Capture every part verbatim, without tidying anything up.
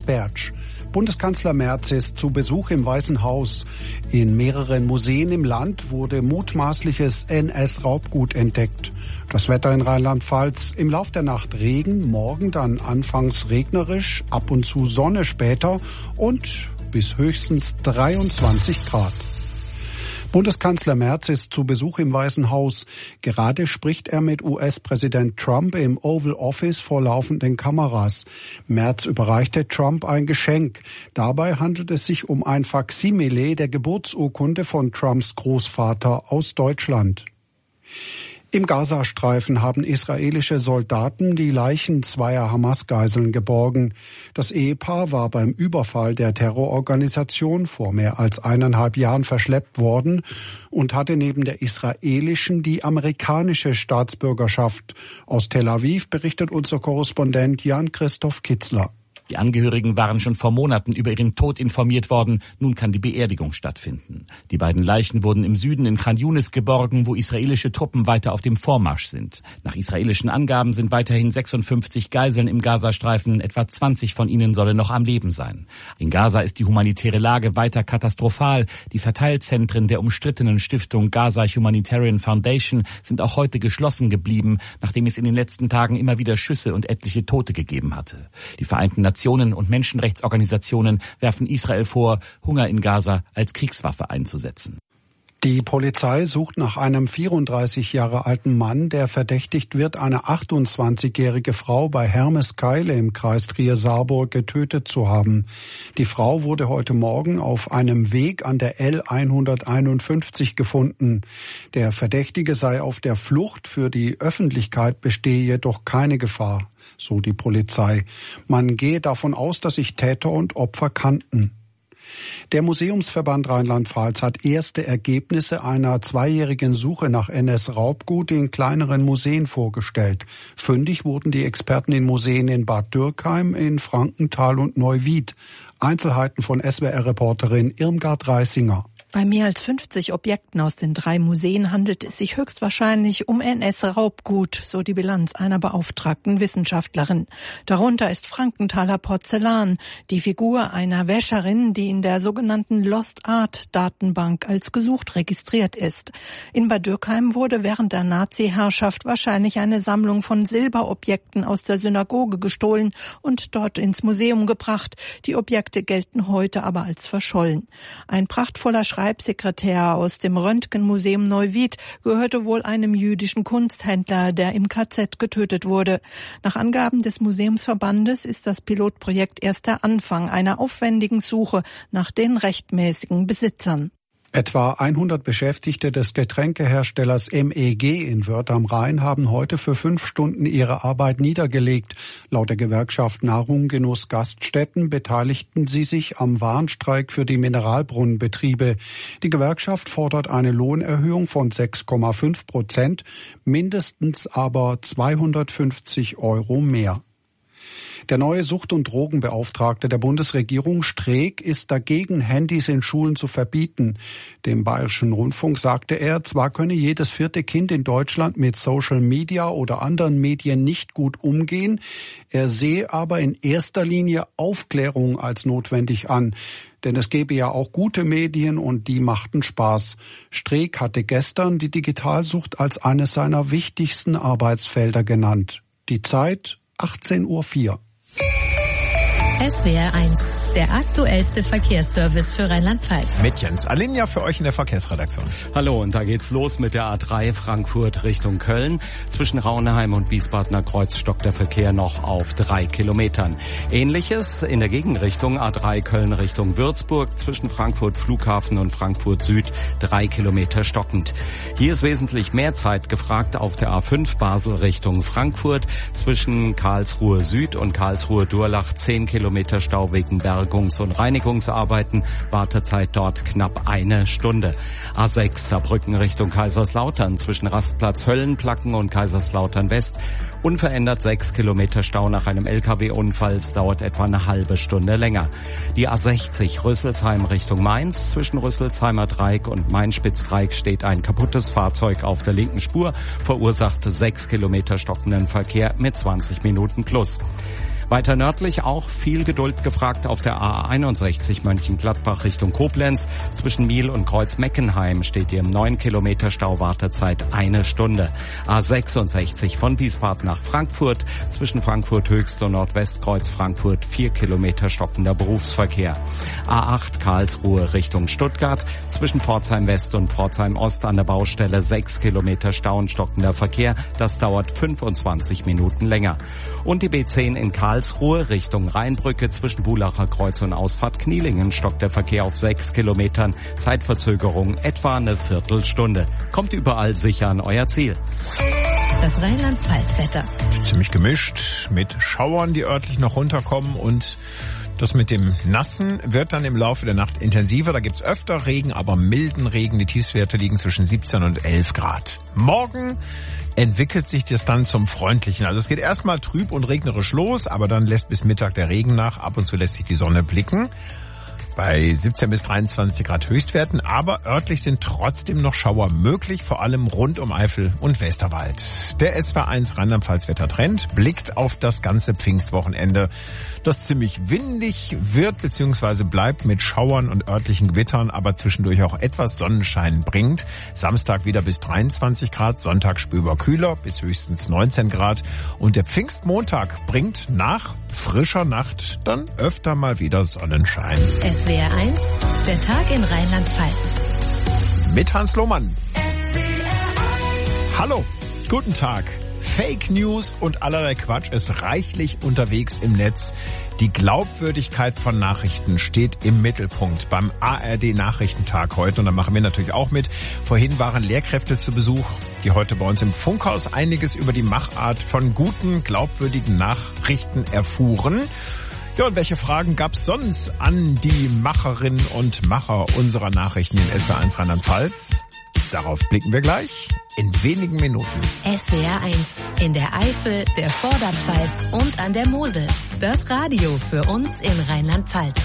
Bertsch. Bundeskanzler Merz ist zu Besuch im Weißen Haus. In mehreren Museen im Land wurde mutmaßliches N S-Raubgut entdeckt. Das Wetter in Rheinland-Pfalz: im Lauf der Nacht Regen, morgen dann anfangs regnerisch, ab und zu Sonne später und bis höchstens dreiundzwanzig Grad. Bundeskanzler Merz ist zu Besuch im Weißen Haus. Gerade spricht er mit U S-Präsident Trump im Oval Office vor laufenden Kameras. Merz überreichte Trump ein Geschenk. Dabei handelt es sich um ein Faksimile der Geburtsurkunde von Trumps Großvater aus Deutschland. Im Gazastreifen haben israelische Soldaten die Leichen zweier Hamas-Geiseln geborgen. Das Ehepaar war beim Überfall der Terrororganisation vor mehr als eineinhalb Jahren verschleppt worden und hatte neben der israelischen die amerikanische Staatsbürgerschaft. Aus Tel Aviv berichtet unser Korrespondent Jan-Christoph Kitzler. Die Angehörigen waren schon vor Monaten über ihren Tod informiert worden. Nun kann die Beerdigung stattfinden. Die beiden Leichen wurden im Süden in Khan Yunis geborgen, wo israelische Truppen weiter auf dem Vormarsch sind. Nach israelischen Angaben sind weiterhin sechsundfünfzig Geiseln im Gazastreifen. Etwa zwanzig von ihnen sollen noch am Leben sein. In Gaza ist die humanitäre Lage weiter katastrophal. Die Verteilzentren der umstrittenen Stiftung Gaza Humanitarian Foundation sind auch heute geschlossen geblieben, nachdem es in den letzten Tagen immer wieder Schüsse und etliche Tote gegeben hatte. Die Vereinten Nationen Nationen und Menschenrechtsorganisationen werfen Israel vor, Hunger in Gaza als Kriegswaffe einzusetzen. Die Polizei sucht nach einem vierunddreißig Jahre alten Mann, der verdächtigt wird, eine achtundzwanzigjährige Frau bei Hermeskeile im Kreis Trier-Saarburg getötet zu haben. Die Frau wurde heute Morgen auf einem Weg an der L hunderteinundfünfzig gefunden. Der Verdächtige sei auf der Flucht, für die Öffentlichkeit bestehe jedoch keine Gefahr, so die Polizei. Man gehe davon aus, dass sich Täter und Opfer kannten. Der Museumsverband Rheinland-Pfalz hat erste Ergebnisse einer zweijährigen Suche nach N S-Raubgut in kleineren Museen vorgestellt. Fündig wurden die Experten in Museen in Bad Dürkheim, in Frankenthal und Neuwied. Einzelheiten von S W R-Reporterin Irmgard Reisinger. Bei mehr als fünfzig Objekten aus den drei Museen handelt es sich höchstwahrscheinlich um N S-Raubgut, so die Bilanz einer beauftragten Wissenschaftlerin. Darunter ist Frankenthaler Porzellan, die Figur einer Wäscherin, die in der sogenannten Lost Art Datenbank als gesucht registriert ist. In Bad Dürkheim wurde während der Nazi-Herrschaft wahrscheinlich eine Sammlung von Silberobjekten aus der Synagoge gestohlen und dort ins Museum gebracht. Die Objekte gelten heute aber als verschollen. Ein prachtvoller Schreibsekretär aus dem Röntgenmuseum Neuwied gehörte wohl einem jüdischen Kunsthändler, der im K Z getötet wurde. Nach Angaben des Museumsverbandes ist das Pilotprojekt erst der Anfang einer aufwendigen Suche nach den rechtmäßigen Besitzern. Etwa hundert Beschäftigte des Getränkeherstellers M E G in Wörth am Rhein haben heute für fünf Stunden ihre Arbeit niedergelegt. Laut der Gewerkschaft Nahrung, Genuss, Gaststätten beteiligten sie sich am Warnstreik für die Mineralbrunnenbetriebe. Die Gewerkschaft fordert eine Lohnerhöhung von sechs Komma fünf Prozent, mindestens aber zweihundertfünfzig Euro mehr. Der neue Sucht- und Drogenbeauftragte der Bundesregierung, Streeck, ist dagegen, Handys in Schulen zu verbieten. Dem Bayerischen Rundfunk sagte er, zwar könne jedes vierte Kind in Deutschland mit Social Media oder anderen Medien nicht gut umgehen, er sehe aber in erster Linie Aufklärung als notwendig an. Denn es gäbe ja auch gute Medien und die machten Spaß. Streeck hatte gestern die Digitalsucht als eines seiner wichtigsten Arbeitsfelder genannt. Die Zeit achtzehn Uhr vier. S W R eins, der aktuellste Verkehrsservice für Rheinland-Pfalz. Mit Jens Alinja für euch in der Verkehrsredaktion. Hallo, und da geht's los mit der A drei Frankfurt Richtung Köln. Zwischen Rauneheim und Wiesbadener Kreuz stockt der Verkehr noch auf drei Kilometern. Ähnliches in der Gegenrichtung A drei Köln Richtung Würzburg. Zwischen Frankfurt Flughafen und Frankfurt Süd drei Kilometer stockend. Hier ist wesentlich mehr Zeit gefragt auf der A fünf Basel Richtung Frankfurt. Zwischen Karlsruhe Süd und Karlsruhe Durlach zehn Kilometer Stau wegen Bergungs- und Reinigungsarbeiten. Wartezeit dort knapp eine Stunde. A sechs Saarbrücken Richtung Kaiserslautern zwischen Rastplatz Höllenplacken und Kaiserslautern West. Unverändert sechs Kilometer Stau nach einem L K W-Unfall. Es dauert etwa eine halbe Stunde länger. Die A sechzig Rüsselsheim Richtung Mainz. Zwischen Rüsselsheimer Dreieck und Main-Spitz-Dreieck steht ein kaputtes Fahrzeug auf der linken Spur. Verursachte sechs Kilometer stockenden Verkehr mit zwanzig Minuten plus. Weiter nördlich auch viel Geduld gefragt auf der A einundsechzig Mönchengladbach Richtung Koblenz. Zwischen Miel und Kreuz-Meckenheim steht ihr im neun Kilometer Stau, Wartezeit eine Stunde. A sechsundsechzig von Wiesbaden nach Frankfurt. Zwischen Frankfurt Höchst und Nordwestkreuz Frankfurt vier Kilometer stockender Berufsverkehr. A acht Karlsruhe Richtung Stuttgart. Zwischen Pforzheim West und Pforzheim Ost an der Baustelle sechs Kilometer Stau und stockender Verkehr. Das dauert fünfundzwanzig Minuten länger. Und die B zehn in Karlsruhe Richtung Rheinbrücke zwischen Bulacher Kreuz und Ausfahrt Knielingen stockt der Verkehr auf sechs Kilometern. Zeitverzögerung etwa eine Viertelstunde. Kommt überall sicher an euer Ziel. Das Rheinland-Pfalz-Wetter. Ziemlich gemischt mit Schauern, die örtlich noch runterkommen, und das mit dem Nassen wird dann im Laufe der Nacht intensiver. Da gibt's öfter Regen, aber milden Regen. Die Tiefstwerte liegen zwischen siebzehn und elf Grad. Morgen entwickelt sich das dann zum Freundlichen. Also es geht erstmal trüb und regnerisch los, aber dann lässt bis Mittag der Regen nach. Ab und zu lässt sich die Sonne blicken. Bei siebzehn bis dreiundzwanzig Grad Höchstwerten, aber örtlich sind trotzdem noch Schauer möglich, vor allem rund um Eifel und Westerwald. Der S W R eins Rheinland-Pfalz-Wettertrend blickt auf das ganze Pfingstwochenende, das ziemlich windig wird bzw. bleibt mit Schauern und örtlichen Gewittern, aber zwischendurch auch etwas Sonnenschein bringt. Samstag wieder bis dreiundzwanzig Grad, Sonntag spürbar kühler bis höchstens neunzehn Grad, und der Pfingstmontag bringt nach frischer Nacht dann öfter mal wieder Sonnenschein. S W R eins, der Tag in Rheinland-Pfalz. Mit Hans Lohmann. Hallo, guten Tag. Fake News und allerlei Quatsch ist reichlich unterwegs im Netz. Die Glaubwürdigkeit von Nachrichten steht im Mittelpunkt beim A R D-Nachrichtentag heute. Und da machen wir natürlich auch mit. Vorhin waren Lehrkräfte zu Besuch, die heute bei uns im Funkhaus einiges über die Machart von guten, glaubwürdigen Nachrichten erfuhren. Ja, und welche Fragen gab's sonst an die Macherinnen und Macher unserer Nachrichten in S W R eins Rheinland-Pfalz? Darauf blicken wir gleich in wenigen Minuten. S W R eins in der Eifel, der Vorderpfalz und an der Mosel. Das Radio für uns in Rheinland-Pfalz.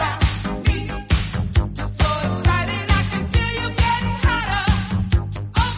So excited I can feel you getting hotter.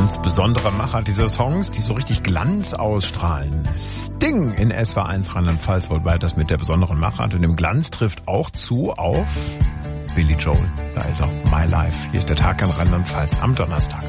ganz besondere Macher dieser Songs, die so richtig Glanz ausstrahlen. Sting in S W R eins Rheinland-Pfalz, wobei das mit der besonderen Machart und dem Glanz trifft auch zu auf Billy Joel. Da ist er, My Life. Hier ist der Tag in Rheinland-Pfalz am Donnerstag.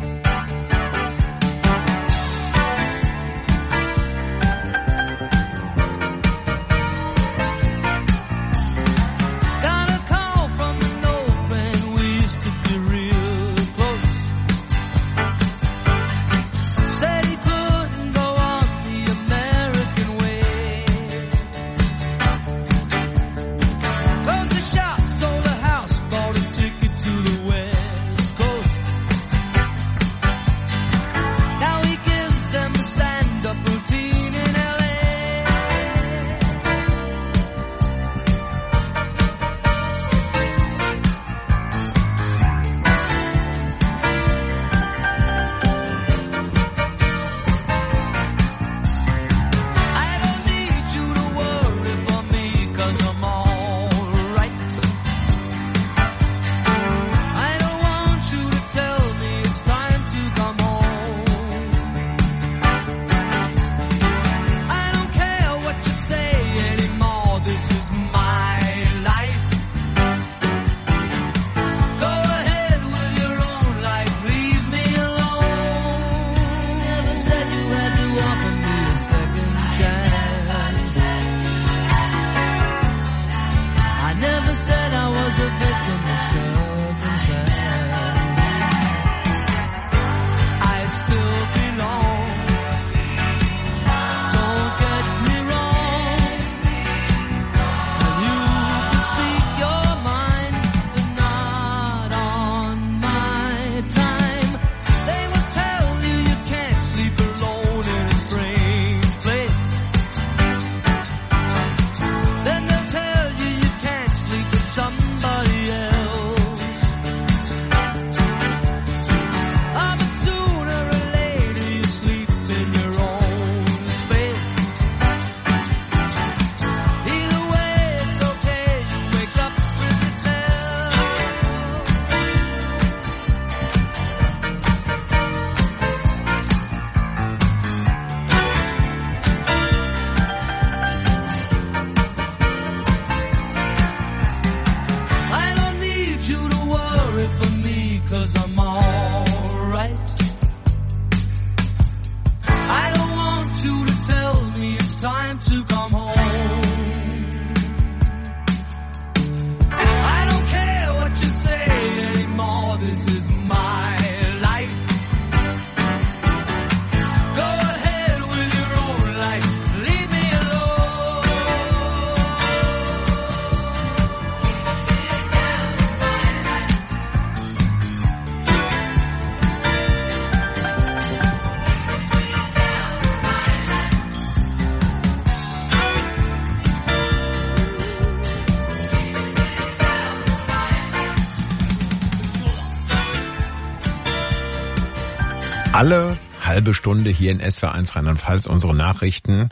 Alle halbe Stunde hier in S W R eins Rheinland-Pfalz unsere Nachrichten.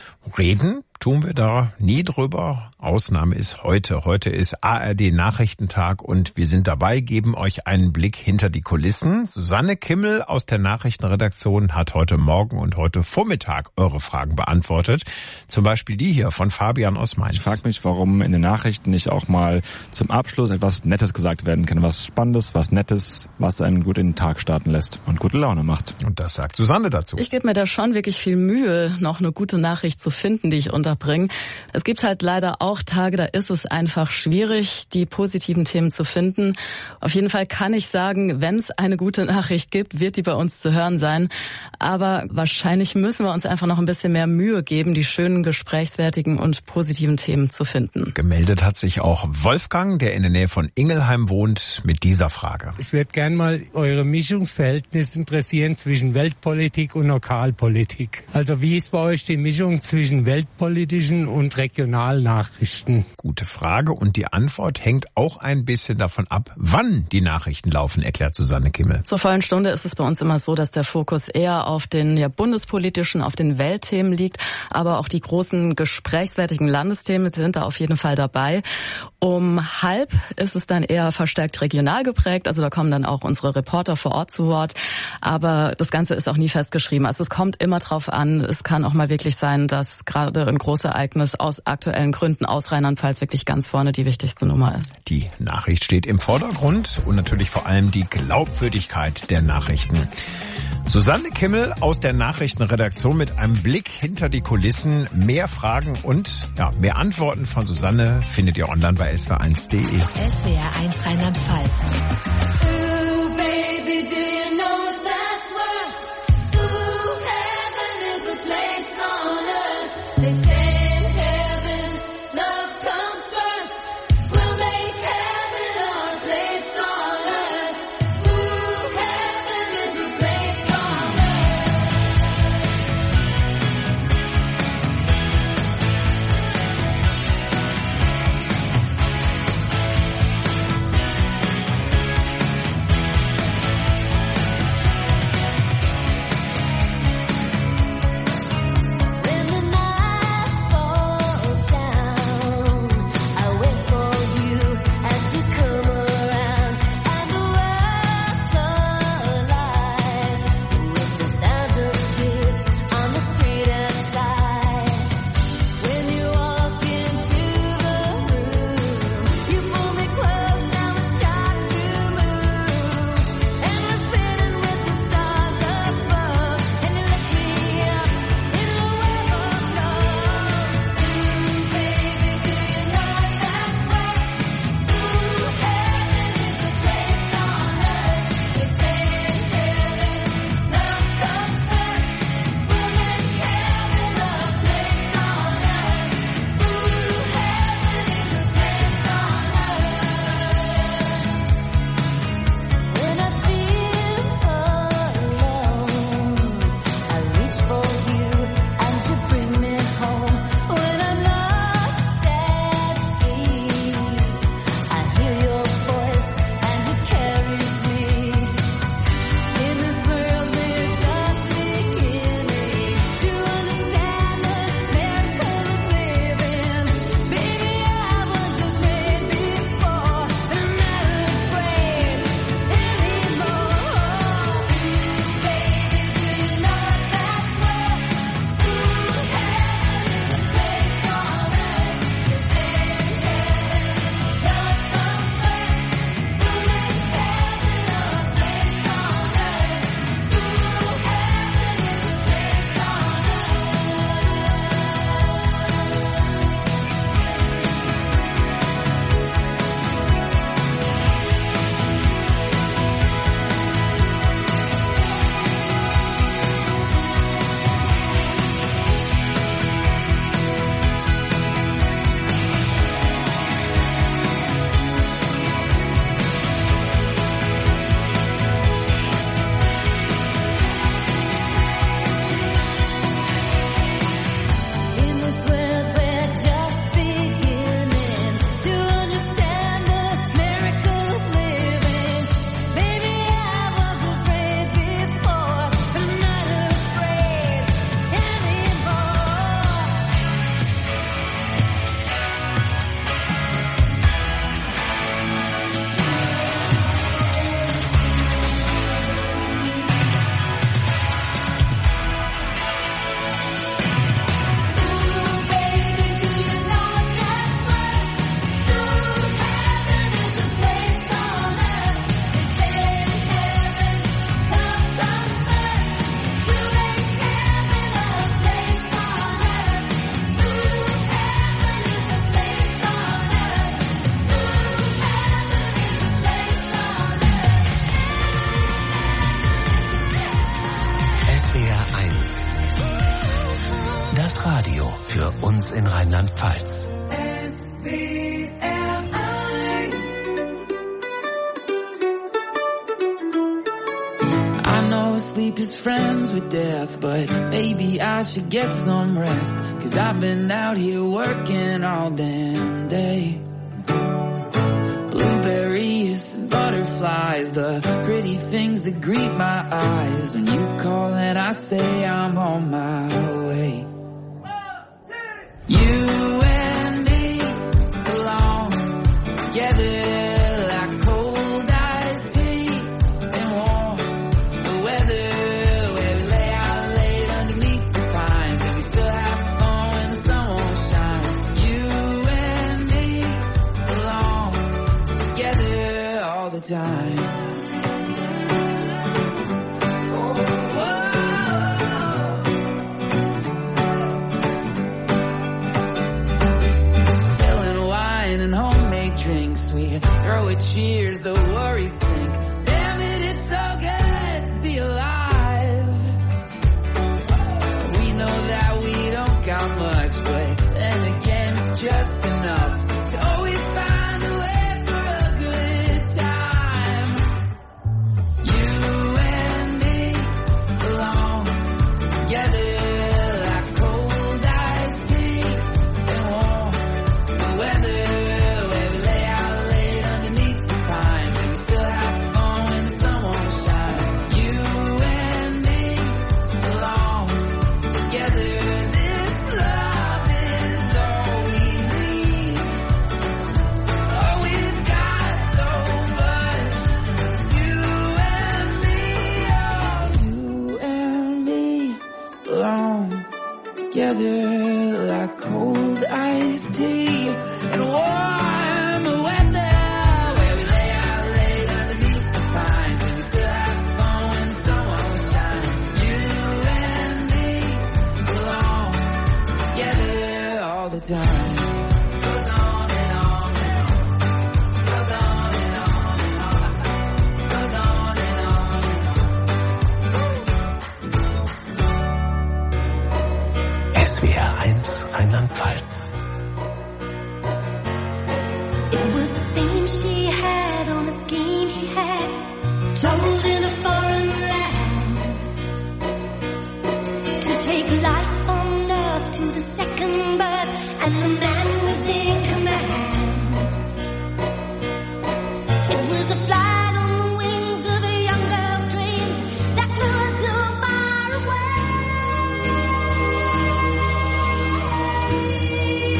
Reden tun wir da nie drüber. Ausnahme ist heute. Heute ist A R D-Nachrichtentag und wir sind dabei, geben euch einen Blick hinter die Kulissen. Susanne Kimmel aus der Nachrichtenredaktion hat heute Morgen und heute Vormittag eure Fragen beantwortet. Zum Beispiel die hier von Fabian aus Mainz. Ich frage mich, warum in den Nachrichten nicht auch mal zum Abschluss etwas Nettes gesagt werden kann. Was Spannendes, was Nettes, was einen gut in den Tag starten lässt und gute Laune macht. Und das sagt Susanne dazu. Ich gebe mir da schon wirklich viel Mühe, noch eine gute Nachricht zu finden, die ich unterbringe. Es gibt halt leider auch Tage, da ist es einfach schwierig, die positiven Themen zu finden. Auf jeden Fall kann ich sagen, wenn es eine gute Nachricht gibt, wird die bei uns zu hören sein. Aber wahrscheinlich müssen wir uns einfach noch ein bisschen mehr Mühe geben, die schönen, gesprächswertigen und positiven Themen zu finden. Gemeldet hat sich auch Wolfgang, der in der Nähe von Ingelheim wohnt, mit dieser Frage. Ich würde gerne mal eure Mischungsverhältnis interessieren zwischen Weltpolitik und Lokalpolitik. Also wie ist bei euch die Mischung zwischen weltpolitischen und Regionalnachrichten? Gute Frage und die Antwort hängt auch ein bisschen davon ab, wann die Nachrichten laufen, erklärt Susanne Kimmel. Zur vollen Stunde ist es bei uns immer so, dass der Fokus eher auf den ja, bundespolitischen, auf den Weltthemen liegt, aber auch die großen gesprächswertigen Landesthemen sind da auf jeden Fall dabei. Um halb ist es dann eher verstärkt regional geprägt, also da kommen dann auch unsere Reporter vor Ort zu Wort, aber das Ganze ist auch nie festgeschrieben. Also es kommt immer drauf an, es kann auch mal wirklich sein, dass gerade ein Großereignis aus aktuellen Gründen aus Rheinland-Pfalz wirklich ganz vorne die wichtigste Nummer ist. Die Nachricht steht im Vordergrund und natürlich vor allem die Glaubwürdigkeit der Nachrichten. Susanne Kimmel aus der Nachrichtenredaktion mit einem Blick hinter die Kulissen. Mehr Fragen und ja, mehr Antworten von Susanne findet ihr online bei S W R eins punkt de. S W R eins Rheinland-Pfalz. Radio für uns in Rheinland-Pfalz. S W R eins. I know sleep is friends with death, but maybe I should get some rest, 'cause I've been out here working all damn day. Blueberries and butterflies, the pretty things that greet my eyes when you call and I say I'm on my way. You and me alone time. Drinks, we throw it cheers, the worries sink. Damn it, it's so good to be alive. We know that we don't got much, but then again it's just enough to always find a way for a good time. You and me belong together like cold iced tea and warm the weather. Together like cold iced tea and warm weather, where we lay out late underneath the pines and we still have fun when the sun won't shine. You and me belong together all the time. Goes on and on and on, goes on and on and on, goes on and on and on. S W R eins Rheinland-Pfalz. It was the theme she had on the scheme he had, told in a foreign land, to take life on earth to the second birth, and the man was in command. It was a flight on the wings of a young girl's dreams that flew her too far away.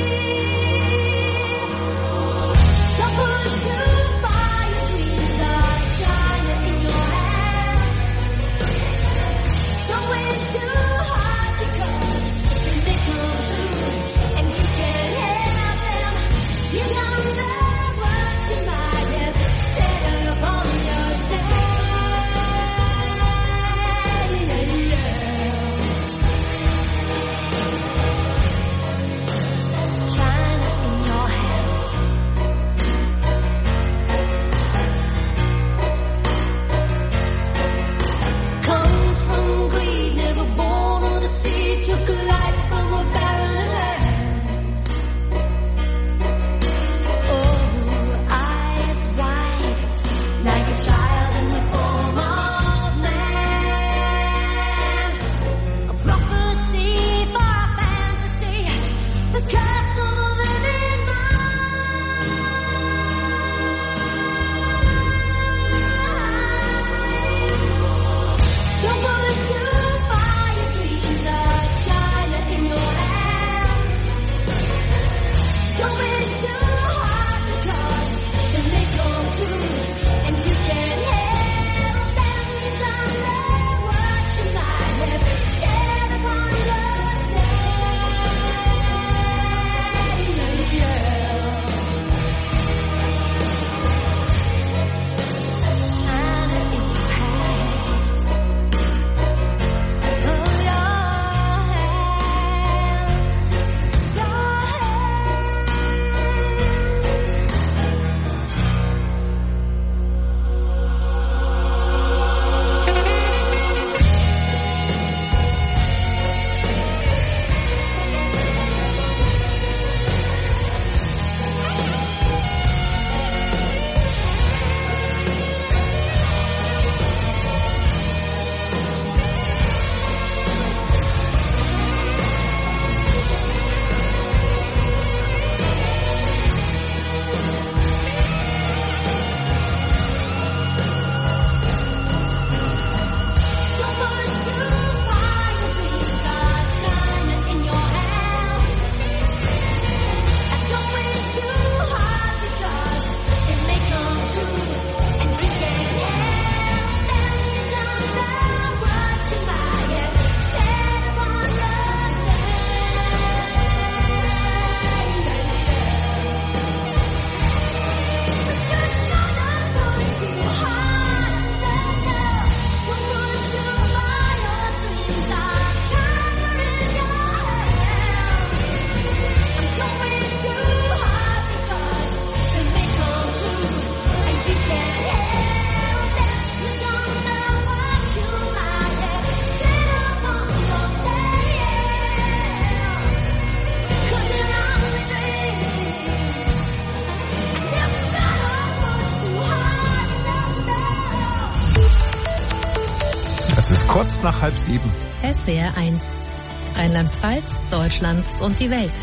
Es ist kurz nach halb sieben. S W R eins. Rheinland-Pfalz, Deutschland und die Welt.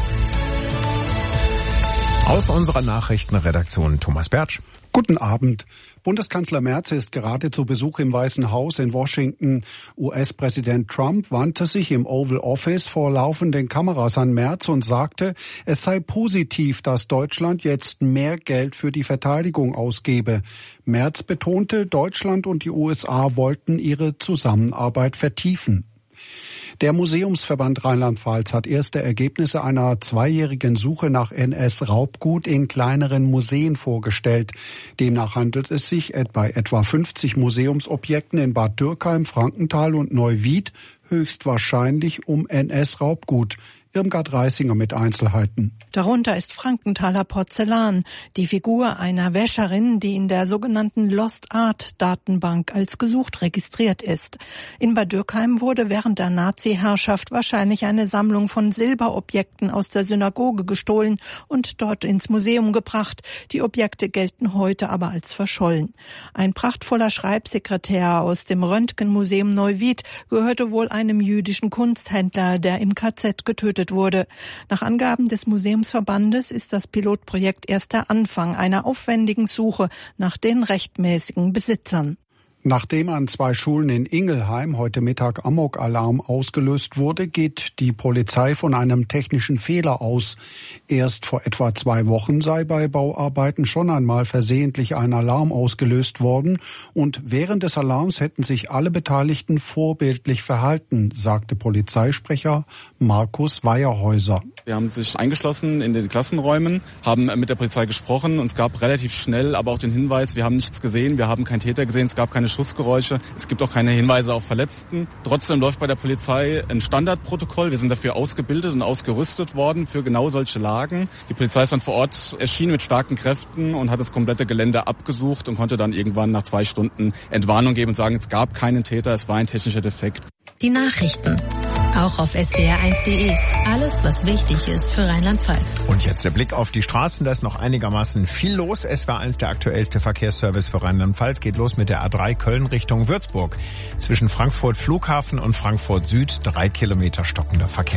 Aus unserer Nachrichtenredaktion Thomas Bertsch. Guten Abend. Bundeskanzler Merz ist gerade zu Besuch im Weißen Haus in Washington. U S-Präsident Trump wandte sich im Oval Office vor laufenden Kameras an Merz und sagte, es sei positiv, dass Deutschland jetzt mehr Geld für die Verteidigung ausgebe. Merz betonte, Deutschland und die U S A wollten ihre Zusammenarbeit vertiefen. Der Museumsverband Rheinland-Pfalz hat erste Ergebnisse einer zweijährigen Suche nach N S-Raubgut in kleineren Museen vorgestellt. Demnach handelt es sich bei etwa fünfzig Museumsobjekten in Bad Dürkheim, Frankenthal und Neuwied höchstwahrscheinlich um N S-Raubgut. Irmgard Reisinger mit Einzelheiten. Darunter ist Frankenthaler Porzellan, die Figur einer Wäscherin, die in der sogenannten Lost Art Datenbank als gesucht registriert ist. In Bad Dürkheim wurde während der Nazi-Herrschaft wahrscheinlich eine Sammlung von Silberobjekten aus der Synagoge gestohlen und dort ins Museum gebracht. Die Objekte gelten heute aber als verschollen. Ein prachtvoller Schreibsekretär aus dem Röntgenmuseum Neuwied gehörte wohl einem jüdischen Kunsthändler, der im K Z getötet wurde. Nach Angaben des Museumsverbandes ist das Pilotprojekt erst der Anfang einer aufwendigen Suche nach den rechtmäßigen Besitzern. Nachdem an zwei Schulen in Ingelheim heute Mittag Amok-Alarm ausgelöst wurde, geht die Polizei von einem technischen Fehler aus. Erst vor etwa zwei Wochen sei bei Bauarbeiten schon einmal versehentlich ein Alarm ausgelöst worden und während des Alarms hätten sich alle Beteiligten vorbildlich verhalten, sagte Polizeisprecher Markus Weierhäuser. Wir haben sich eingeschlossen in den Klassenräumen, haben mit der Polizei gesprochen und es gab relativ schnell aber auch den Hinweis, wir haben nichts gesehen, wir haben keinen Täter gesehen, es gab keine Schussgeräusche, es gibt auch keine Hinweise auf Verletzten. Trotzdem läuft bei der Polizei ein Standardprotokoll. Wir sind dafür ausgebildet und ausgerüstet worden für genau solche Lagen. Die Polizei ist dann vor Ort erschienen mit starken Kräften und hat das komplette Gelände abgesucht und konnte dann irgendwann nach zwei Stunden Entwarnung geben und sagen, es gab keinen Täter, es war ein technischer Defekt. Die Nachrichten. Auch auf S W R eins punkt de. Alles, was wichtig ist für Rheinland-Pfalz. Und jetzt der Blick auf die Straßen. Da ist noch einigermaßen viel los. S W R eins, der aktuellste Verkehrsservice für Rheinland-Pfalz, geht los mit der A drei Köln Richtung Würzburg. Zwischen Frankfurt Flughafen und Frankfurt Süd drei Kilometer stockender Verkehr.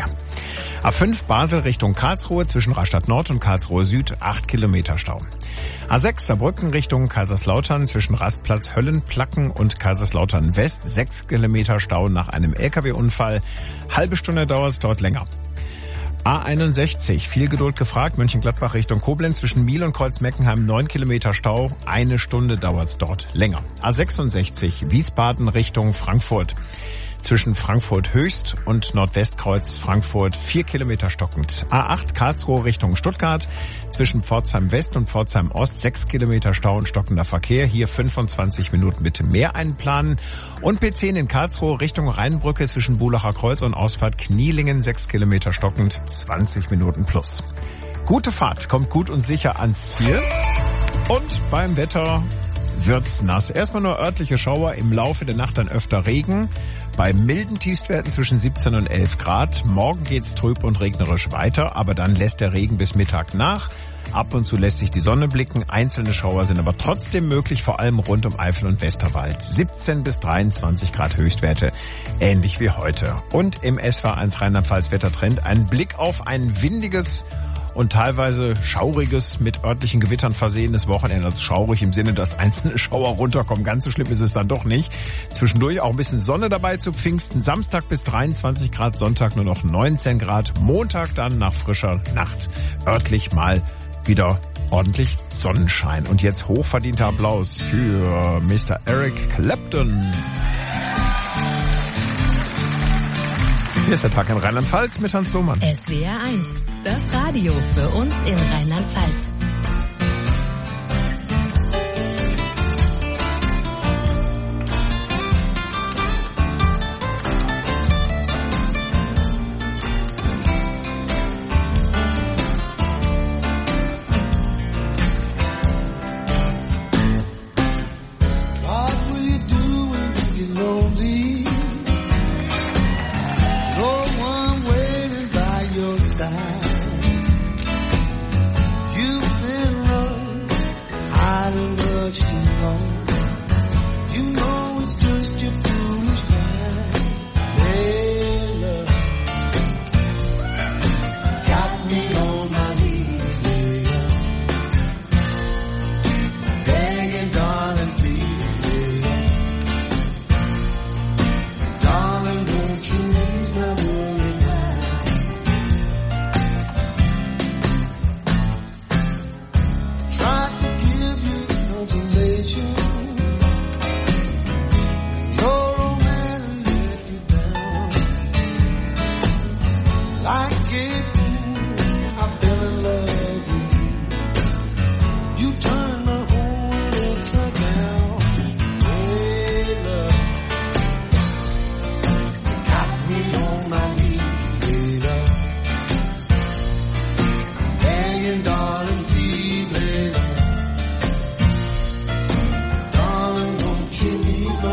A fünf Basel Richtung Karlsruhe zwischen Rastatt Nord und Karlsruhe Süd acht Kilometer Stau. A sechs Saarbrücken Richtung Kaiserslautern zwischen Rastplatz Höllenplacken und Kaiserslautern West sechs Kilometer Stau nach einem L K W-Unfall. Halbe Stunde dauert es dort länger. A einundsechzig, viel Geduld gefragt, Mönchengladbach Richtung Koblenz zwischen Miel und Kreuzmeckenheim neun Kilometer Stau, eine Stunde dauert es dort länger. A sechsundsechzig, Wiesbaden Richtung Frankfurt. Zwischen Frankfurt Höchst und Nordwestkreuz Frankfurt vier Kilometer stockend. A acht Karlsruhe Richtung Stuttgart. Zwischen Pforzheim West und Pforzheim Ost sechs Kilometer Stau und stockender Verkehr. Hier fünfundzwanzig Minuten bitte mehr einplanen. Und B zehn in Karlsruhe Richtung Rheinbrücke zwischen Bulacher Kreuz und Ausfahrt Knielingen sechs Kilometer stockend, zwanzig Minuten plus. Gute Fahrt, kommt gut und sicher ans Ziel. Und beim Wetter wird's nass. Erstmal nur örtliche Schauer, im Laufe der Nacht dann öfter Regen. Bei milden Tiefstwerten zwischen siebzehn und elf Grad. Morgen geht's trüb und regnerisch weiter, aber dann lässt der Regen bis Mittag nach. Ab und zu lässt sich die Sonne blicken. Einzelne Schauer sind aber trotzdem möglich, vor allem rund um Eifel und Westerwald. siebzehn bis dreiundzwanzig Grad Höchstwerte, ähnlich wie heute. Und im S W R eins Rheinland-Pfalz Wettertrend ein Blick auf ein windiges und teilweise schauriges, mit örtlichen Gewittern versehenes Wochenende. Also schaurig im Sinne, dass einzelne Schauer runterkommen. Ganz so schlimm ist es dann doch nicht. Zwischendurch auch ein bisschen Sonne dabei zu Pfingsten. Samstag bis dreiundzwanzig Grad, Sonntag nur noch neunzehn Grad. Montag dann nach frischer Nacht örtlich mal wieder ordentlich Sonnenschein. Und jetzt hochverdienter Applaus für Mister Eric Clapton. Hier ist der Tag in Rheinland-Pfalz mit Hans Lohmann. S W R eins, das Radio für uns in Rheinland-Pfalz. You've been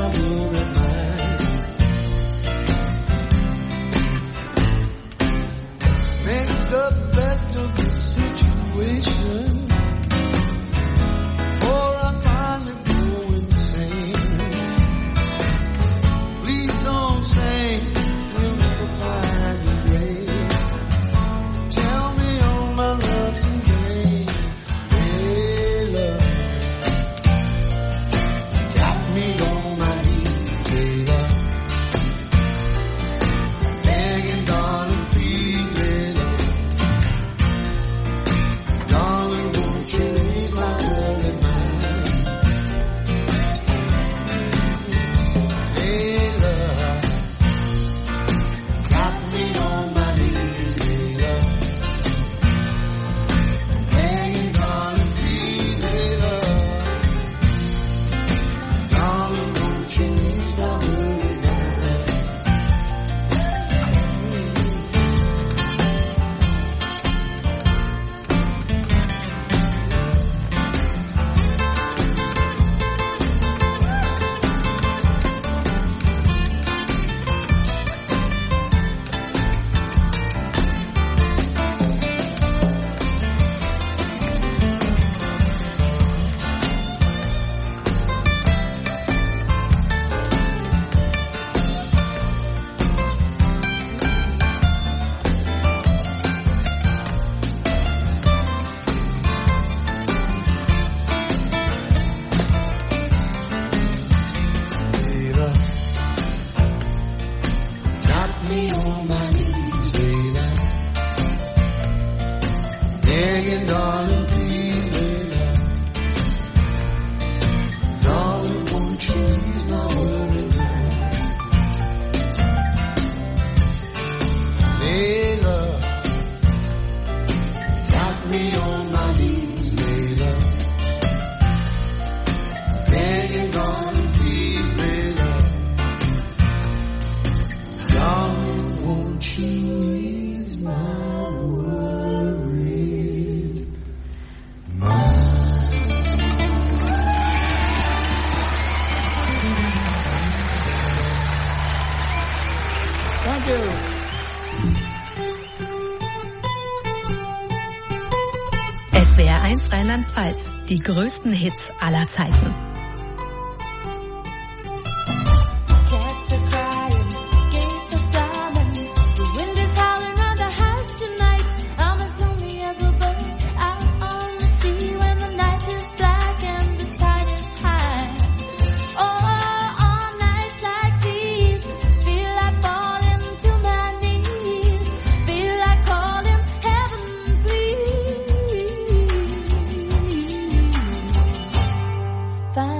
S W R eins Rheinland-Pfalz, die größten Hits aller Zeiten. Find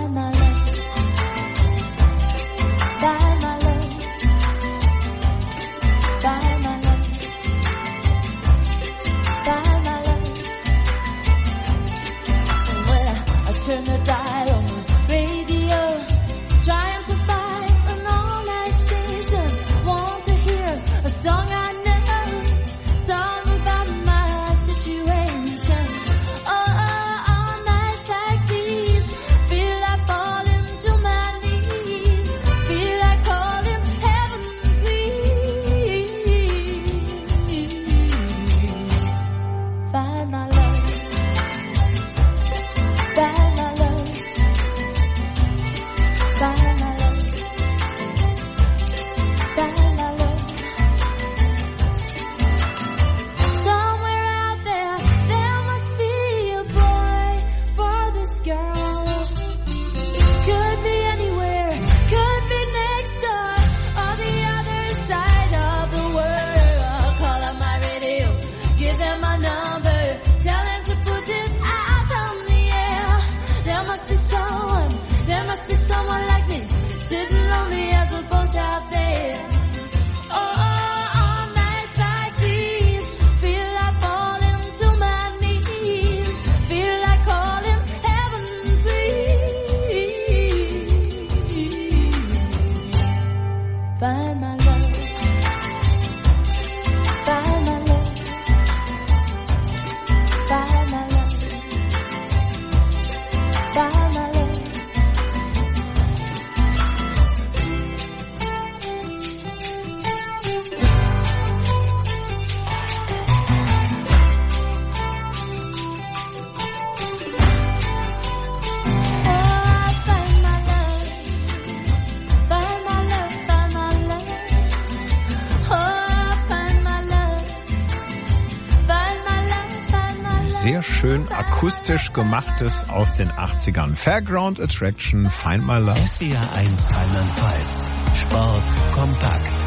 schön akustisch gemachtes aus den achtzigern. Fairground Attraction, Find My Love. S W R eins Rheinland-Pfalz. Sport kompakt.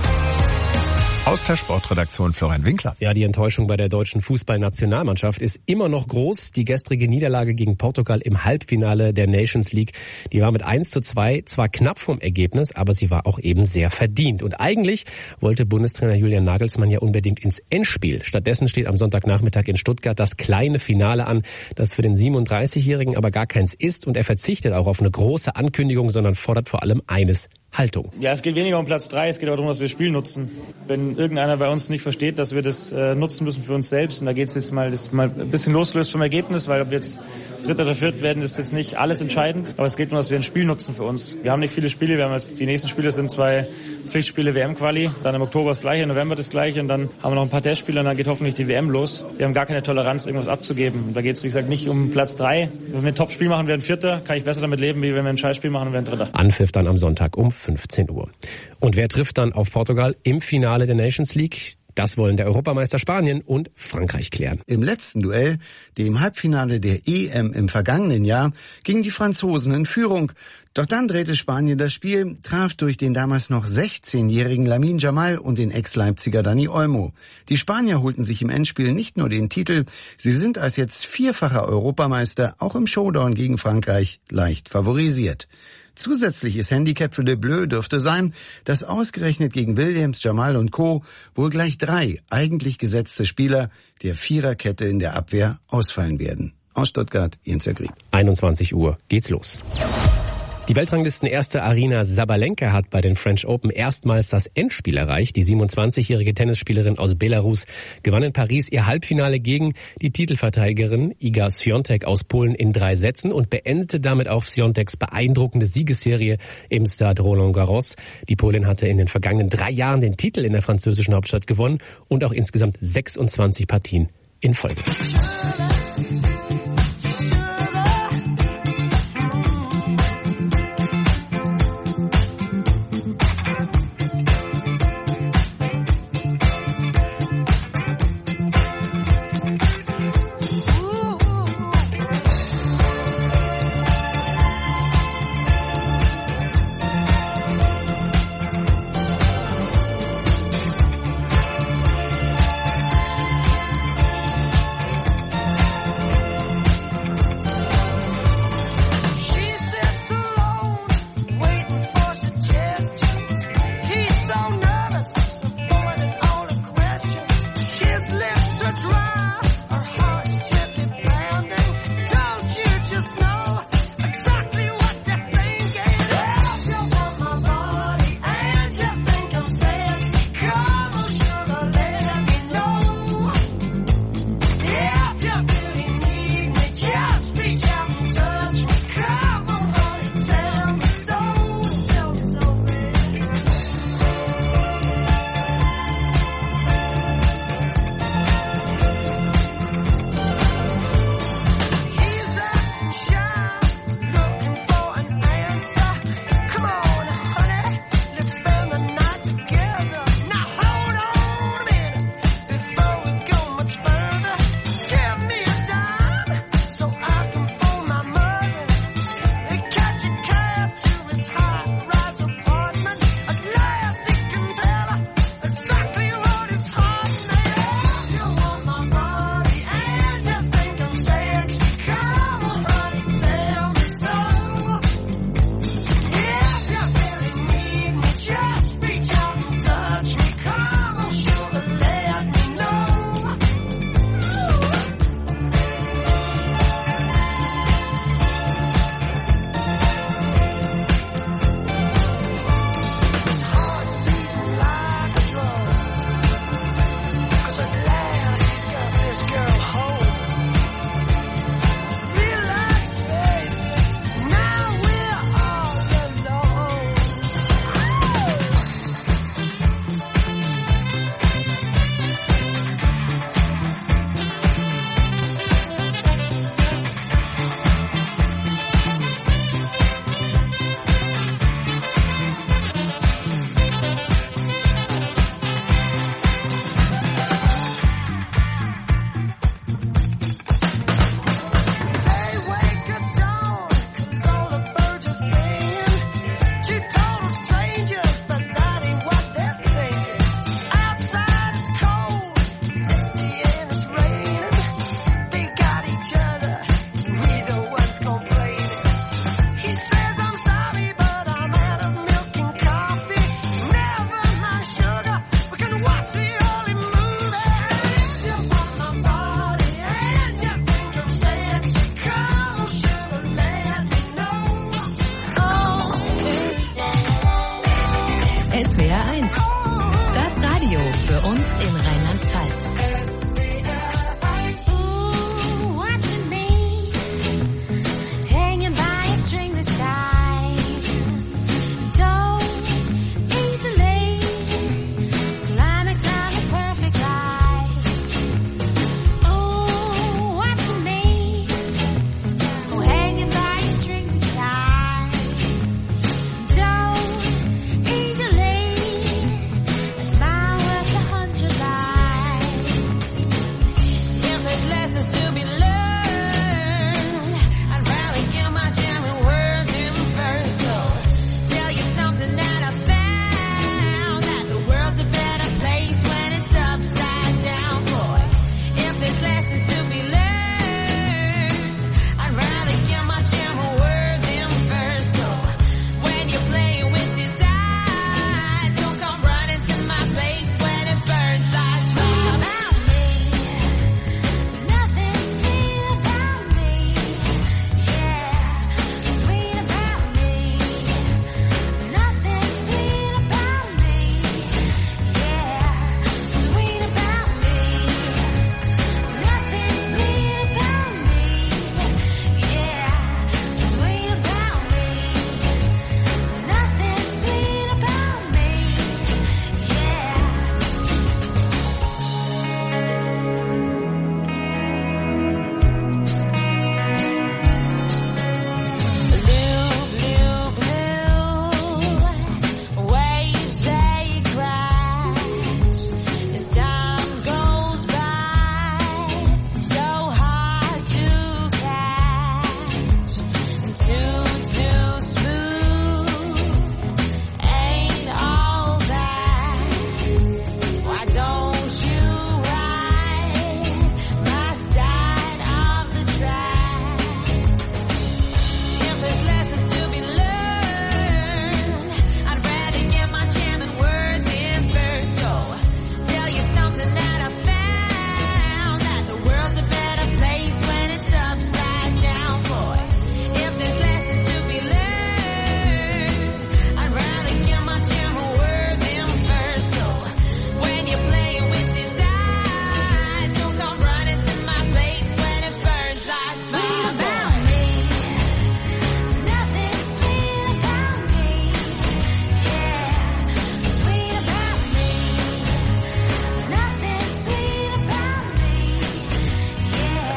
Aus der Sportredaktion Florian Winkler. Ja, die Enttäuschung bei der deutschen Fußballnationalmannschaft ist immer noch groß. Die gestrige Niederlage gegen Portugal im Halbfinale der Nations League, die war mit eins zu zwei zwar knapp vom Ergebnis, aber sie war auch eben sehr verdient. Und eigentlich wollte Bundestrainer Julian Nagelsmann ja unbedingt ins Endspiel. Stattdessen steht am Sonntagnachmittag in Stuttgart das kleine Finale an, das für den siebenunddreißigjährigen aber gar keins ist. Und er verzichtet auch auf eine große Ankündigung, sondern fordert vor allem eines: Haltung. Ja, es geht weniger um Platz drei, es geht auch darum, dass wir das Spiel nutzen. Wenn irgendeiner bei uns nicht versteht, dass wir das äh, nutzen müssen für uns selbst, und da geht es jetzt mal, das mal ein bisschen losgelöst vom Ergebnis, weil ob wir jetzt Dritter oder Vierter werden, ist jetzt nicht alles entscheidend, aber es geht nur, dass wir ein Spiel nutzen für uns. Wir haben nicht viele Spiele, wir haben jetzt, die nächsten Spiele sind zwei Pflichtspiele W M-Quali, dann im Oktober das gleiche, im November das gleiche, und dann haben wir noch ein paar Testspiele und dann geht hoffentlich die W M los. Wir haben gar keine Toleranz, irgendwas abzugeben. Und da geht es, wie gesagt, nicht um Platz drei. Wenn wir ein Top-Spiel machen, werden Vierter, kann ich besser damit leben, wie wenn wir ein Scheißspiel machen und werden Dritter. Anpfiff dann am Sonntag um fünfzehn Uhr. Und wer trifft dann auf Portugal im Finale der Nations League? Das wollen der Europameister Spanien und Frankreich klären. Im letzten Duell, dem Halbfinale der E M im vergangenen Jahr, gingen die Franzosen in Führung. Doch dann drehte Spanien das Spiel, traf durch den damals noch sechzehnjährigen Lamine Yamal und den Ex-Leipziger Dani Olmo. Die Spanier holten sich im Endspiel nicht nur den Titel, sie sind als jetzt vierfacher Europameister auch im Showdown gegen Frankreich leicht favorisiert. Zusätzliches Handicap für Les Bleus dürfte sein, dass ausgerechnet gegen Williams, Yamal und Co. wohl gleich drei eigentlich gesetzte Spieler der Viererkette in der Abwehr ausfallen werden. Aus Stuttgart, Jens Jagrieb. einundzwanzig Uhr geht's los. Die Weltranglistenerste Aryna Sabalenka hat bei den French Open erstmals das Endspiel erreicht. Die siebenundzwanzigjährige Tennisspielerin aus Belarus gewann in Paris ihr Halbfinale gegen die Titelverteidigerin Iga Świątek aus Polen in drei Sätzen und beendete damit auch Świąteks beeindruckende Siegesserie im Stade Roland Garros. Die Polin hatte in den vergangenen drei Jahren den Titel in der französischen Hauptstadt gewonnen und auch insgesamt sechsundzwanzig Partien in Folge.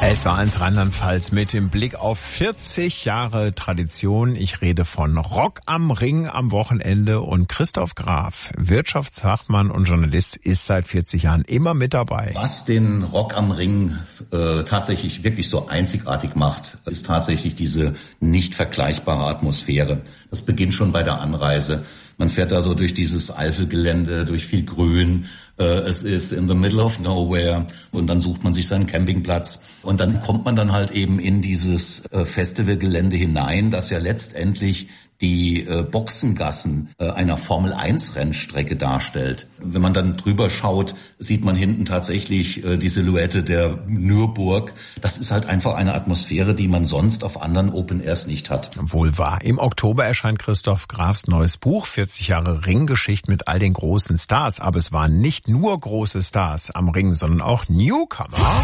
Es war eins Rheinland-Pfalz mit dem Blick auf vierzig Jahre Tradition. Ich rede von Rock am Ring am Wochenende und Christoph Graf, Wirtschaftsfachmann und Journalist, ist seit vierzig Jahren immer mit dabei. Was den Rock am Ring äh, tatsächlich wirklich so einzigartig macht, ist tatsächlich diese nicht vergleichbare Atmosphäre. Das beginnt schon bei der Anreise. Man fährt da so durch dieses Eifelgelände, durch viel Grün. Es ist in the middle of nowhere und dann sucht man sich seinen Campingplatz und dann kommt man dann halt eben in dieses Festivalgelände hinein, das ja letztendlich die Boxengassen einer Formel eins Rennstrecke darstellt. Wenn man dann drüber schaut, sieht man hinten tatsächlich die Silhouette der Nürburg. Das ist halt einfach eine Atmosphäre, die man sonst auf anderen Open Airs nicht hat. Wohl wahr. Im Oktober erscheint Christoph Grafs neues Buch, vierzig Jahre Ringgeschichte mit all den großen Stars. Aber es waren nicht nur große Stars am Ring, sondern auch Newcomer.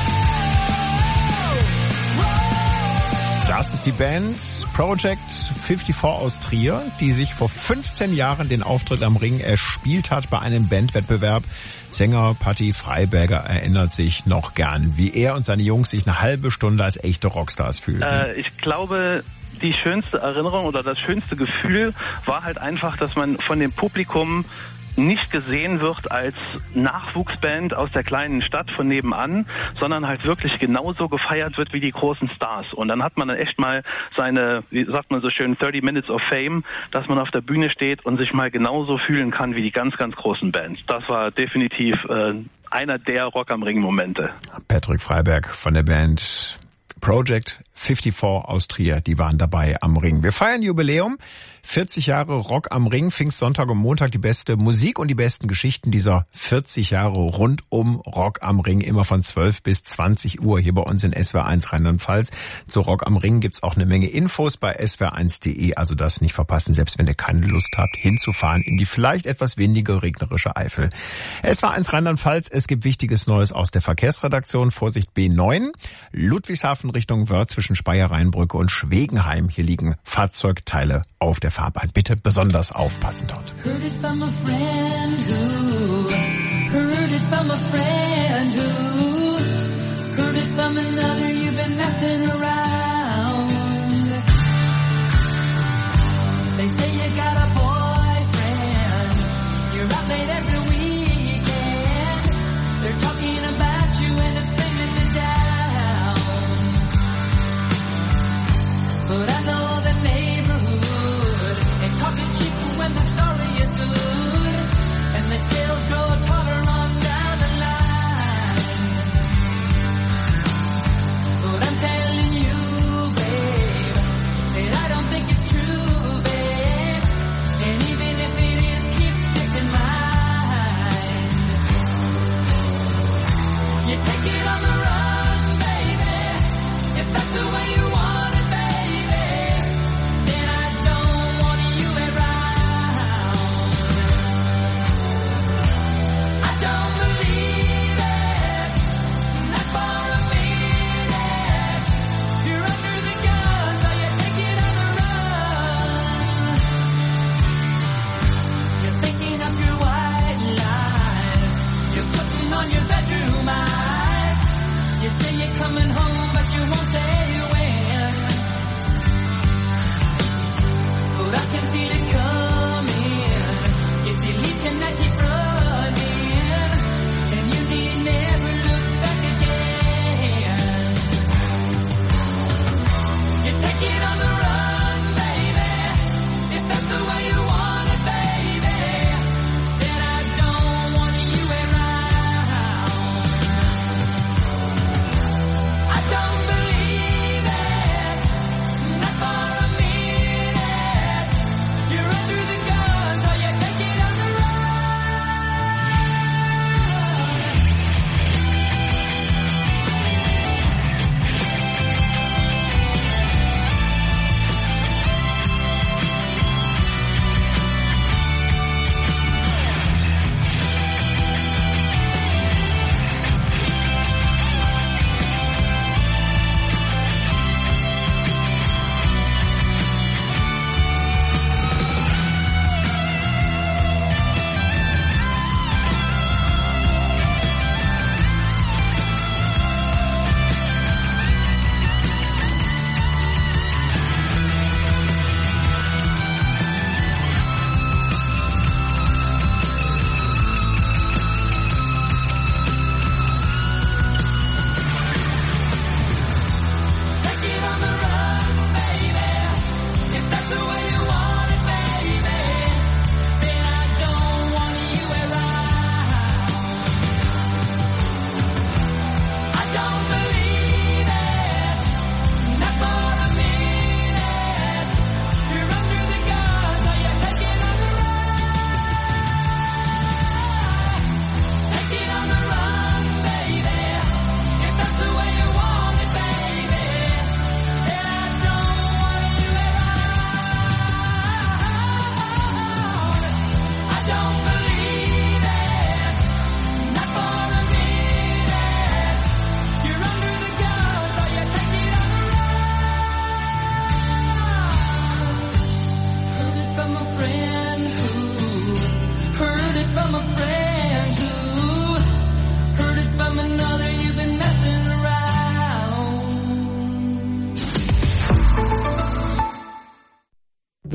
Das ist die Band Project vierundfünfzig aus Trier, die sich vor fünfzehn Jahren den Auftritt am Ring erspielt hat bei einem Bandwettbewerb. Sänger Patti Freiberger erinnert sich noch gern, wie er und seine Jungs sich eine halbe Stunde als echte Rockstars fühlten. Äh, ich glaube, die schönste Erinnerung oder das schönste Gefühl war halt einfach, dass man von dem Publikum nicht gesehen wird als Nachwuchsband aus der kleinen Stadt von nebenan, sondern halt wirklich genauso gefeiert wird wie die großen Stars. Und dann hat man dann echt mal seine, wie sagt man so schön, thirty minutes of fame, dass man auf der Bühne steht und sich mal genauso fühlen kann wie die ganz, ganz großen Bands. Das war definitiv äh, einer der Rock am Ring Momente. Patrick Freiberg von der Band Project vierundfünfzig aus Trier, die waren dabei am Ring. Wir feiern Jubiläum, vierzig Jahre Rock am Ring, Pfingstsonntag und Montag, die beste Musik und die besten Geschichten dieser vierzig Jahre rund um Rock am Ring, immer von zwölf bis zwanzig Uhr hier bei uns in S W R eins Rheinland-Pfalz. Zu Rock am Ring gibt's auch eine Menge Infos bei s w r eins punkt d e, also das nicht verpassen, selbst wenn ihr keine Lust habt, hinzufahren in die vielleicht etwas weniger regnerische Eifel. S W R eins Rheinland-Pfalz, es gibt Wichtiges Neues aus der Verkehrsredaktion, Vorsicht B neun, Ludwigshafen Richtung Wörth zwischen Speyer-Rheinbrücke und Schwegenheim. Hier liegen Fahrzeugteile auf der Fahrbahn. Bitte besonders aufpassen dort. Heard it from a friend who heard it from a friend who heard it from another. You've been messing around. They say you got a boyfriend. You're out late every weekend. They're talking about you and it's bringing me down. But I know the neighborhood, and talk is cheap when the story is good, and the tales grow taller on down the line. But I'm telling you, babe, that I don't think it's true, babe, and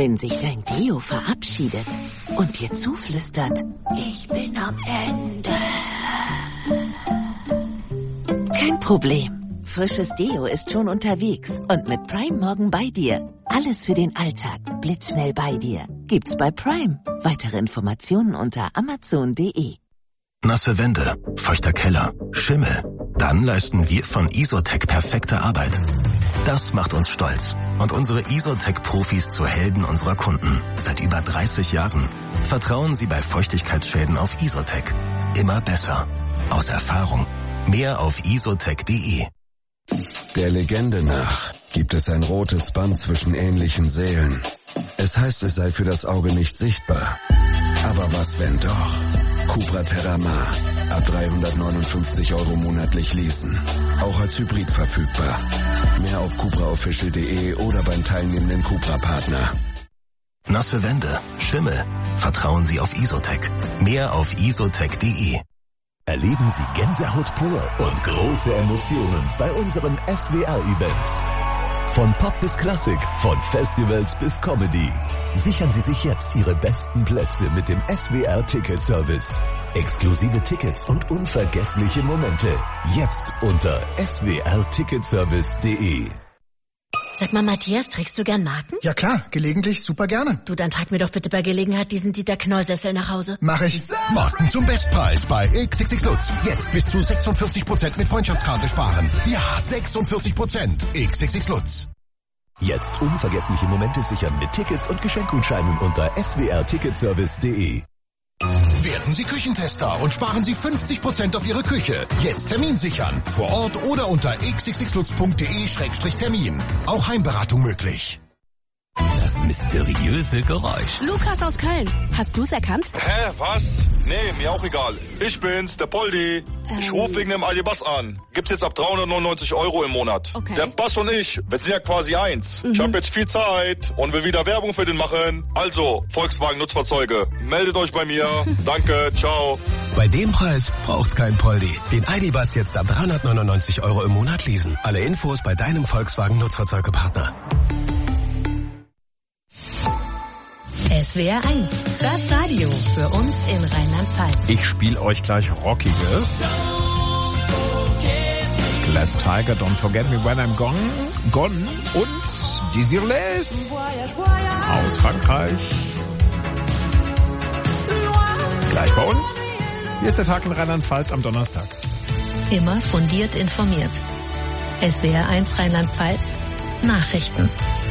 Wenn sich dein Deo verabschiedet und dir zuflüstert, ich bin am Ende. Kein Problem. Frisches Deo ist schon unterwegs und mit Prime morgen bei dir. Alles für den Alltag, blitzschnell bei dir. Gibt's bei Prime. Weitere Informationen unter amazon punkt de. Nasse Wände, feuchter Keller, Schimmel. Dann leisten wir von Isotec perfekte Arbeit. Das macht uns stolz und unsere Isotec-Profis zu Helden unserer Kunden. Seit über dreißig Jahren. Vertrauen Sie bei Feuchtigkeitsschäden auf Isotec. Immer besser. Aus Erfahrung. Mehr auf isotec punkt de. Der Legende nach gibt es ein rotes Band zwischen ähnlichen Seelen. Es heißt, es sei für das Auge nicht sichtbar. Aber was, wenn doch? Cupra Terramar. Ab dreihundertneunundfünfzig Euro monatlich leasen. Auch als Hybrid verfügbar. Mehr auf cupra official punkt de oder beim teilnehmenden Cupra-Partner. Nasse Wände, Schimmel. Vertrauen Sie auf Isotec. Mehr auf isotec punkt de. Erleben Sie Gänsehaut pur und große Emotionen bei unseren S W R-Events. Von Pop bis Klassik, von Festivals bis Comedy. Sichern Sie sich jetzt Ihre besten Plätze mit dem S W R-Ticket-Service. Exklusive Tickets und unvergessliche Momente. Jetzt unter s w r ticketservice punkt de. Sag mal, Matthias, trägst du gern Marken? Ja klar, gelegentlich super gerne. Du, dann trag mir doch bitte bei Gelegenheit diesen Dieter Knoll-Sessel nach Hause. Mach ich. Marken zum Bestpreis bei X X X Lutz. Jetzt bis zu sechsundvierzig Prozent mit Freundschaftskarte sparen. Ja, sechsundvierzig Prozent. X X X Lutz. Jetzt unvergessliche Momente sichern mit Tickets und Geschenkgutscheinen unter s w r ticketservice punkt de. Werden Sie Küchentester und sparen Sie fünfzig Prozent auf Ihre Küche. Jetzt Termin sichern. Vor Ort oder unter x x x lutz punkt de Schrägstrich Termin. Auch Heimberatung möglich. Das mysteriöse Geräusch. Lukas aus Köln. Hast du's erkannt? Hä, was? Nee, mir auch egal. Ich bin's, der Poldi. Ähm. Ich rufe wegen dem Aldi-Bass an. Gibt's jetzt ab dreihundertneunundneunzig Euro im Monat. Okay. Der Bass und ich, wir sind ja quasi eins. Mhm. Ich habe jetzt viel Zeit und will wieder Werbung für den machen. Also, Volkswagen Nutzfahrzeuge, meldet euch bei mir. Danke, ciao. Bei dem Preis braucht's kein Poldi. Den Aldi-Bass jetzt ab dreihundertneunundneunzig Euro im Monat leasen. Alle Infos bei deinem Volkswagen Nutzfahrzeugepartner. S W R eins, das Radio für uns in Rheinland-Pfalz. Ich spiele euch gleich Rockiges. Glass Tiger, Don't Forget Me When I'm Gone. Gone und Désirless aus Frankreich. Gleich bei uns. Hier ist der Tag in Rheinland-Pfalz am Donnerstag. Immer fundiert informiert. S W R eins Rheinland-Pfalz, Nachrichten.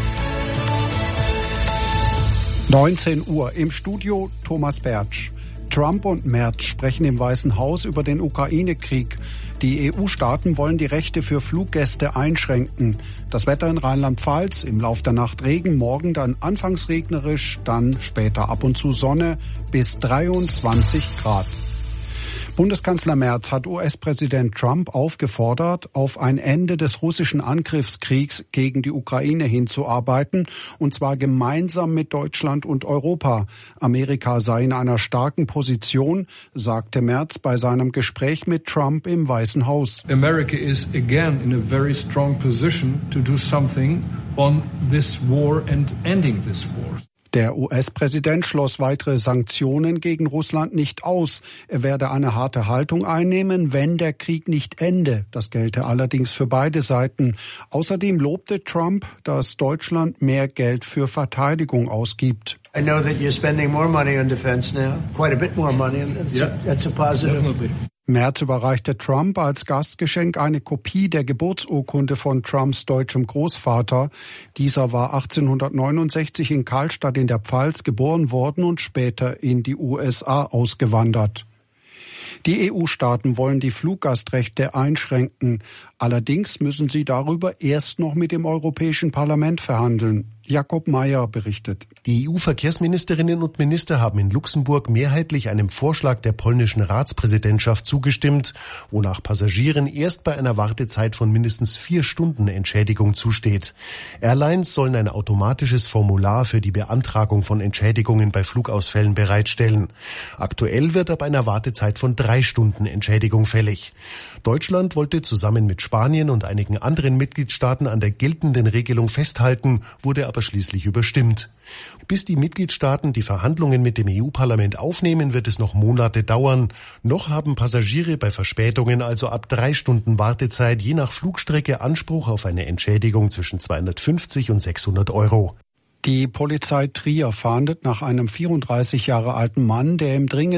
neunzehn Uhr im Studio Thomas Bertsch. Trump und Merz sprechen im Weißen Haus über den Ukraine-Krieg. Die E U-Staaten wollen die Rechte für Fluggäste einschränken. Das Wetter in Rheinland-Pfalz, im Lauf der Nacht Regen, morgen dann anfangs regnerisch, dann später ab und zu Sonne bis dreiundzwanzig Grad. Bundeskanzler Merz hat U S-Präsident Trump aufgefordert, auf ein Ende des russischen Angriffskriegs gegen die Ukraine hinzuarbeiten, und zwar gemeinsam mit Deutschland und Europa. Amerika sei in einer starken Position, sagte Merz bei seinem Gespräch mit Trump im Weißen Haus. America is again in a very strong position to do something on this war and ending this war. Der U S-Präsident schloss weitere Sanktionen gegen Russland nicht aus. Er werde eine harte Haltung einnehmen, wenn der Krieg nicht ende. Das gelte allerdings für beide Seiten. Außerdem lobte Trump, dass Deutschland mehr Geld für Verteidigung ausgibt. I know that you're spending more money on defense now, quite a bit more money, and that's, yeah, a, that's a positive. Definitely. Merz überreichte Trump als Gastgeschenk eine Kopie der Geburtsurkunde von Trumps deutschem Großvater. Dieser war achtzehnhundertneunundsechzig in Karlstadt in der Pfalz geboren worden und später in die U S A ausgewandert. Die E U-Staaten wollen die Fluggastrechte einschränken. Allerdings müssen sie darüber erst noch mit dem Europäischen Parlament verhandeln. Jakob Mayer berichtet. Die E U-Verkehrsministerinnen und Minister haben in Luxemburg mehrheitlich einem Vorschlag der polnischen Ratspräsidentschaft zugestimmt, wonach Passagieren erst bei einer Wartezeit von mindestens vier Stunden Entschädigung zusteht. Airlines sollen ein automatisches Formular für die Beantragung von Entschädigungen bei Flugausfällen bereitstellen. Aktuell wird ab einer Wartezeit von drei Stunden Entschädigung fällig. Deutschland wollte zusammen mit Spanien und einigen anderen Mitgliedstaaten an der geltenden Regelung festhalten, wurde aber aber schließlich überstimmt. Bis die Mitgliedstaaten die Verhandlungen mit dem E U-Parlament aufnehmen, wird es noch Monate dauern. Noch haben Passagiere bei Verspätungen also ab drei Stunden Wartezeit je nach Flugstrecke Anspruch auf eine Entschädigung zwischen zweihundertfünfzig und sechshundert Euro. Die Polizei Trier fahndet nach einem vierunddreißig Jahre alten Mann, der im dringenden